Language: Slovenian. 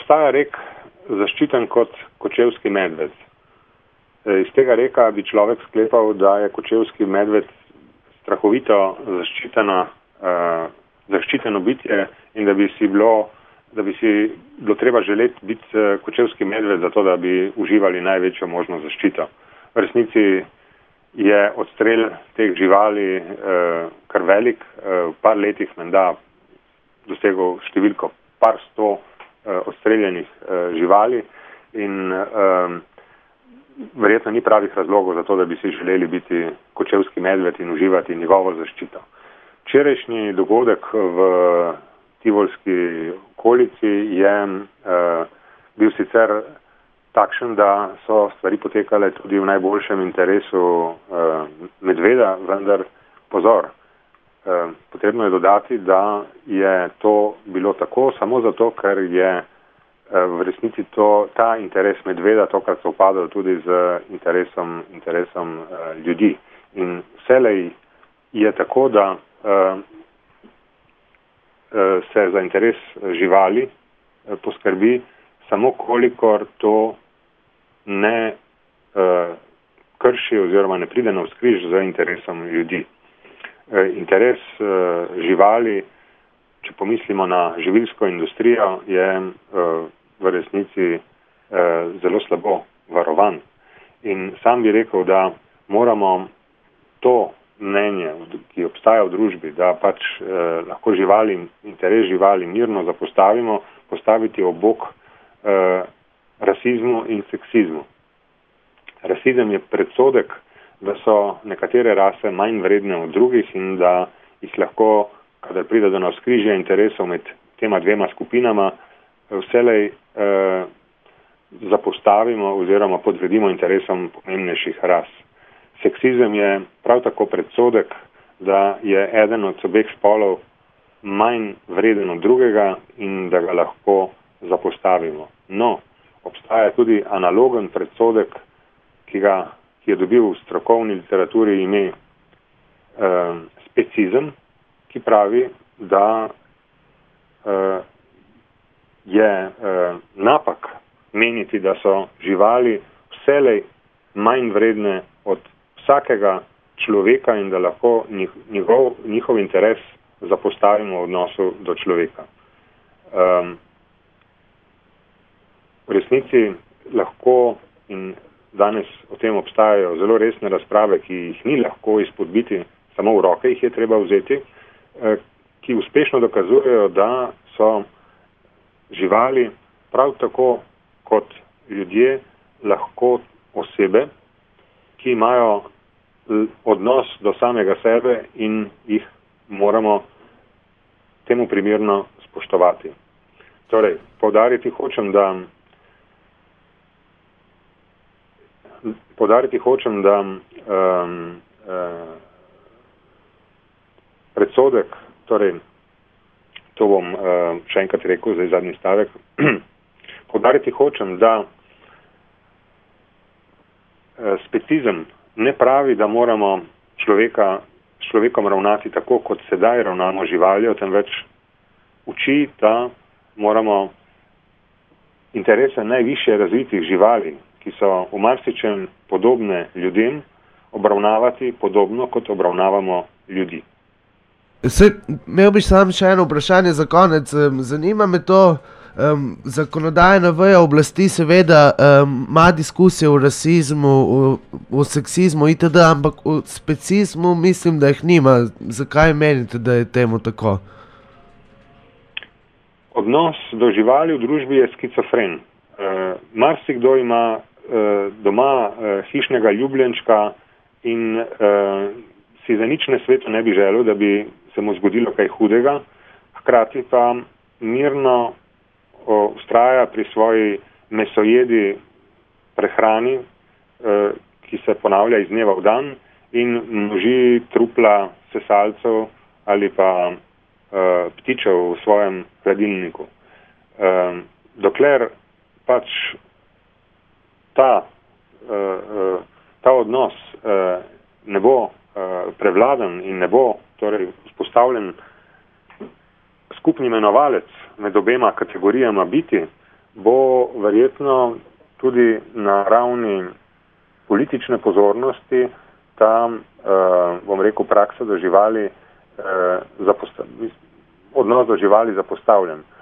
obstaja rek zaščiten kot kočevski medved. Iz tega reka bi človek sklepal, da je kočevski medved strahovito zaščiteno bitje in da bi si bilo treba želeti biti kočevski medved zato, da bi uživali največjo možno zaščito. V resnici je odstrel teh živali kar velik, v par letih menda dosegel številko par 100 odstreljenih živali in verjetno ni pravih razlogov za to, da bi si želeli biti kočevski medved in uživati njegovo zaščito. Včerajšnji dogodek v tivolski okolici je bil sicer takšen, da so stvari potekale tudi v najboljšem interesu medveda, vendar pozor. Potrebno je dodati, da je to bilo tako samo zato, ker je v resnici ta interes medveda tokrat sovpadal tudi z interesom ljudi. In vselej je tako, da se za interes živali poskrbi samo kolikor to ne krši oziroma ne pride navzkriž z interesom ljudi. Interes živali, če pomislimo na živilsko industrijo, je v resnici zelo slabo varovan. In sam bi rekel, da moramo to mnenje, ki obstaja v družbi, da pač lahko interes živali mirno postaviti ob bok rasizmu in seksizmu. Rasizem je predsodek, da so nekatere rase manj vredne od drugih in da jih lahko, kadar pride do navzkrižja interesov med tema dvema skupinama, vselej zapostavimo oziroma podredimo interesom pomembnejših ras. Seksizem je prav tako predsodek, da je eden od obeh spolov manj vreden od drugega in da ga lahko zapostavimo. No, obstaja tudi analogen predsodek, ki je dobil v strokovni literaturi ime specizem, ki pravi, da je napak meniti, da so živali vselej manj vredne od vsakega človeka in da lahko njihov interes zapostavimo v odnosu do človeka. V resnici lahko in danes o tem obstajajo zelo resne razprave, ki jih ni lahko izpodbiti, samo v roke jih je treba vzeti, ki uspešno dokazujejo, da so živali prav tako kot ljudje lahko osebe, ki imajo odnos do samega sebe in jih moramo temu primerno spoštovati. Torej, poudariti hočem, da predsodek, torej, to bom še enkrat rekel, zdaj zadnji stavek, poudariti hočem, da specizem ne pravi, da moramo človekom ravnati tako, kot sedaj ravnamo živaljo, temveč uči, da moramo interese najvišje razvitih živali, ki so v marsičem podobne ljudem, obravnavati podobno, kot obravnavamo ljudi. Imel bi sam še eno vprašanje za konec. Zanima me to, zakonodajna veja oblasti seveda ima diskusije o rasizmu, o seksizmu itd., ampak o specizmu mislim, da jih nima. Zakaj menite, da je temu tako? Odnos do živali v družbi je skizofren. Marsikdo ima doma hišnega ljubljenčka in si za nič na svetu ne bi želel, da bi se mu zgodilo kaj hudega, hkrati pa mirno vztraja pri svoji mesojedi prehrani, ki se ponavlja iz dneva v dan in množi trupla sesalcev ali pa ptičev v svojem hladilniku. Dokler pač ta odnos ne bo prevladen in ne bo torej vzpostavljen skupni imenovalec med obema kategorijama biti, bo verjetno tudi na ravni politične pozornosti ta, bom rekel, praksa do živali, odnos do živali zapostavljen.